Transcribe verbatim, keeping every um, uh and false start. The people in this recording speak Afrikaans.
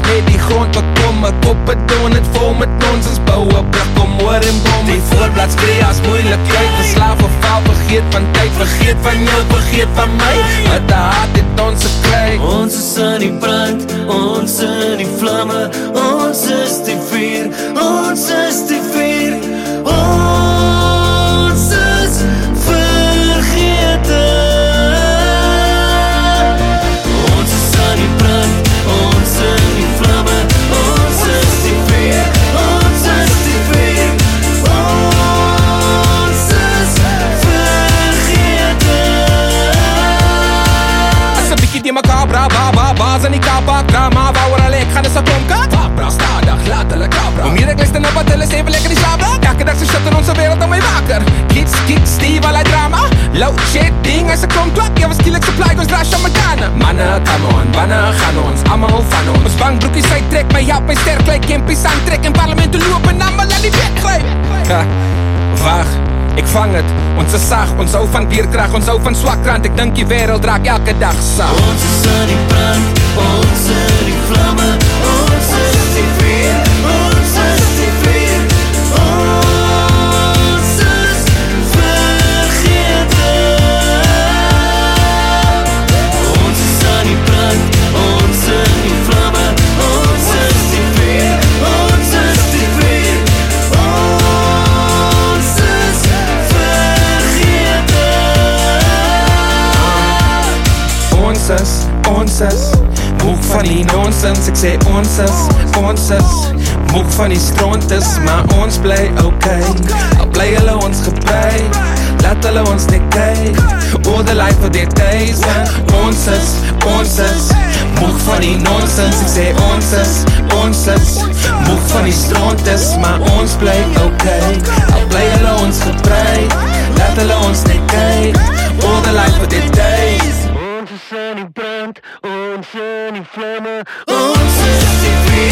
met die grond wat kom, my koppe doen het vol met nonsens, bou 'n brug om oor en bom. Die voorblad skree as moeilikheid, verslaaf of val, vergeet van tyd, vergeet van jou, vergeet van my, met 'n hart het ons gekry. Ons is in die brand, ons in die vlamme, ons is die vuur, ons is die vuur, ons is vergete. Ons is in die brand, ons in die vlamme, ons is die vuur, ons is die vuur, ons is vergete. As 'n bietjie die mekaar bra, ba, ba, baas in die kapak, drama, wou er ek gaan is 'n klomka, bra, stadig, laat hulle kabra. Hoe meer ek luister na wat hulle sê, wil ek in die slaap raak. Elke dag se shit in onze wereld aan my wakker. Kids, kids, Steve, allerlei drama. Low shit, ding, as 'n klomp klap, ja, was skielik supply, ons draai Amerikanen. Manne, come on, wanneer gaan ons, allemaal van ons. Ons bangbroekies uittrek, my help, my sterk, like kempies aantrek, in parlement te loop en allemaal aan die bek glijp. Ja, wacht. Ik vang het, ons is sag, ons hou van bierkrag, ons hou van swakrand, ek dink die wereld raak elke dag sag. Ons is in die brand, ons in die vlamme, ons is die vuur, ons is die vuur, ons is vergete. Ons is in die brand, ons in die vlamme, ons is die vuur, ons is die vuur, ons is vergete. Ons is, ons is, moeg van die nonsens, ek sê ons is, ons is, moeg van die strontes, maar ons bly okay, al bly hulle ons gebruik, laat hulle ons net kyk, all the life of their days, man. Ons is, ons is, moeg van die nonsens, ek sê ons is, ons is, moeg van die strontes, maar ons bly okay, al bly hulle ons gebruik, laat hulle ons net kyk, all the life of their days. Ons is in die brand, ons in die vlamme, ons is die vuur.